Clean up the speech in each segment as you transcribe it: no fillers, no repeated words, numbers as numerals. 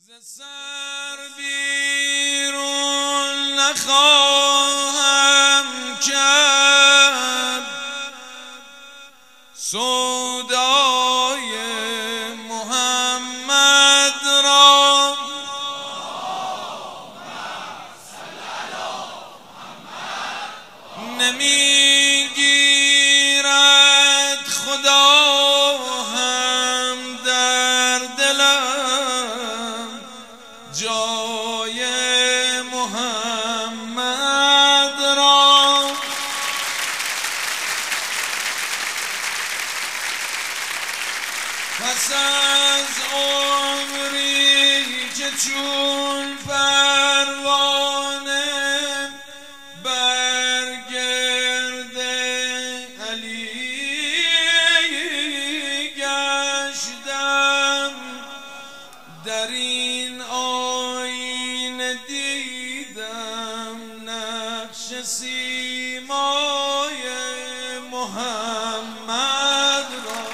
ز سر بیرون نخواهم کرد سودای محمد را. نمیگیرد خدا هم در دلم جای محمد را. پس از عمری که چون پروانه بر گرد علی گشتم، در این آینه دیدم نقش سیمای محمد را.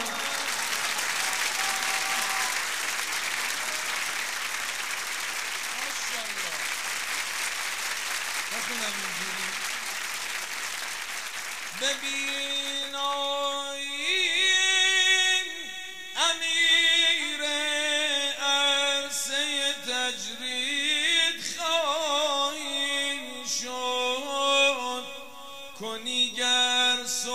ببین آیین امیر عرصه تجرید خواهی شد، کنی گر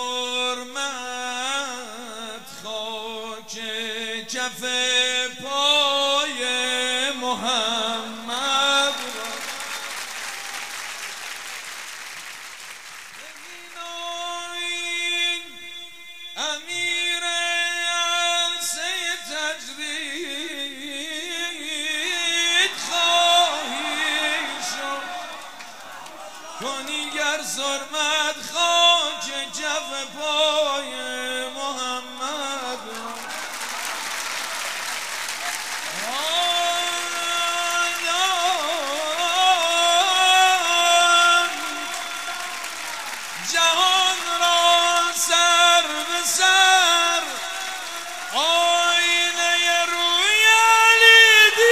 سرمت خاک کف پای محمد را. امیر عرصه تجرید خواهی شد، کنی گر سرمت خاک کف پای محمد را. جهان را سر به سر آینه روی علی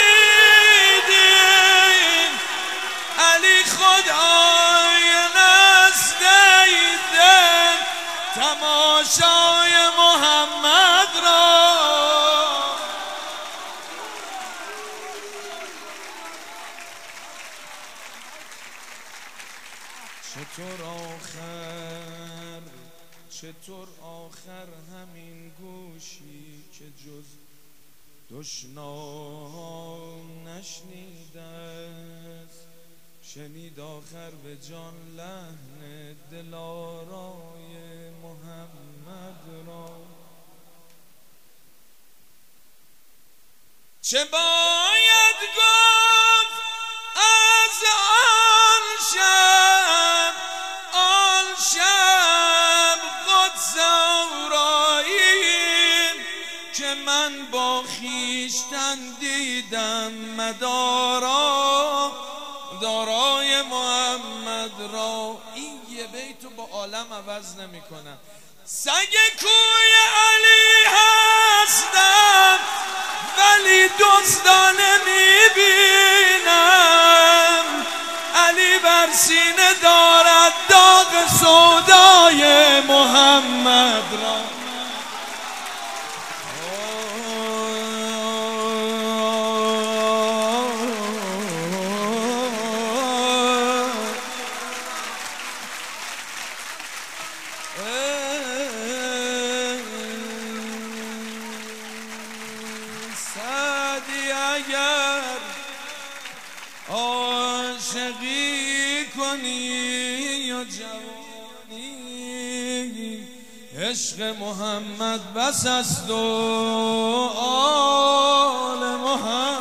دیدیم، علی خود آینه است دل تماشای محمد را. چطور آخر همین گوشی که جز دشنام نشنیده است، شنید آخر به جان لحن دلارای محمد را. چه باید گفت از آن شب قدس آرایی که من با خویشتن دیدم دارای محمد را. این یه بیتو با عالم عوض نمی کنم. سگ کوی علی هستم ولی دزدانه می بینم، علی بر سینه دارد داغ سودای محمد را. سعدی اگر عاشقی کنی یا جوانی، عشق محمد بس است و آل محمد